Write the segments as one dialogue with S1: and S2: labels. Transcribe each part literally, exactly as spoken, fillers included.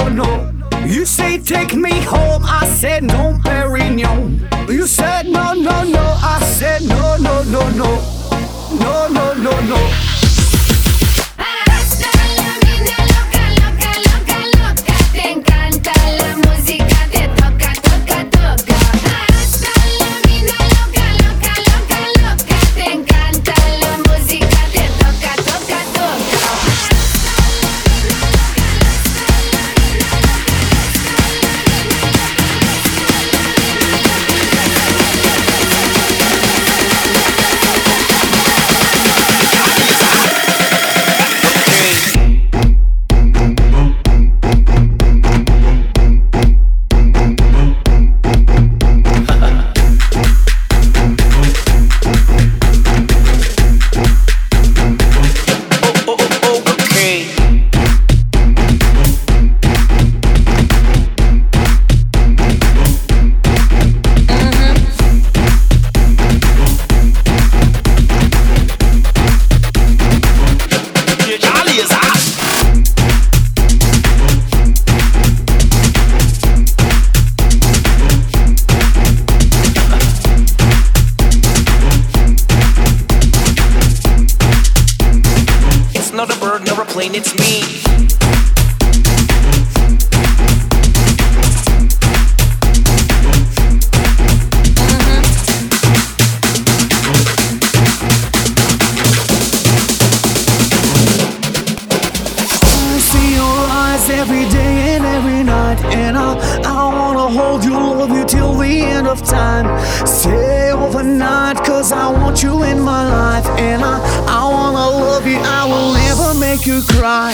S1: no, no. You say take me home, I said no, Perignon. You said no, no, no, I said no, no, no, no. No, no, no, no.
S2: Not a bird, nor a plane, it's me.
S1: I see your eyes every day and every night, and I, I wanna hold you, love you till the end of time. Stay overnight, cause I want you in my life, and I, I wanna love you, I will never make you cry.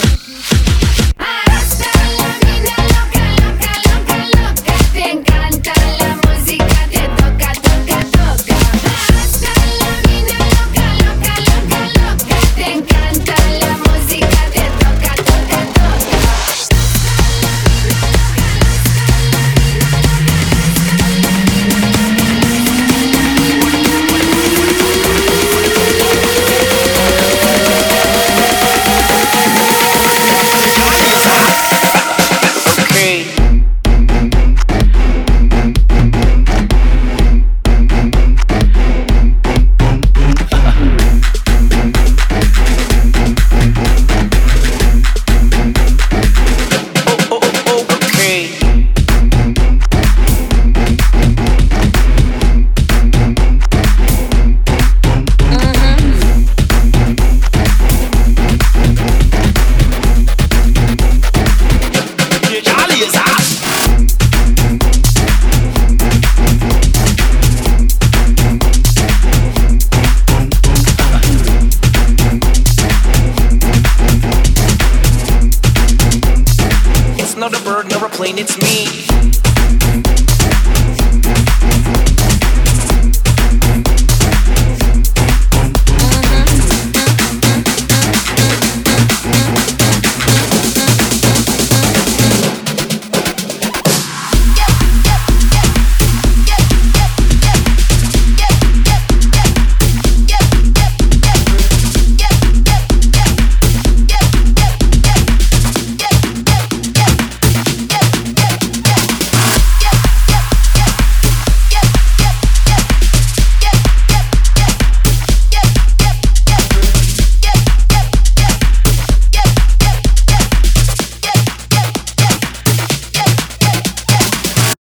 S2: Not a bird, nor a plane, it's me.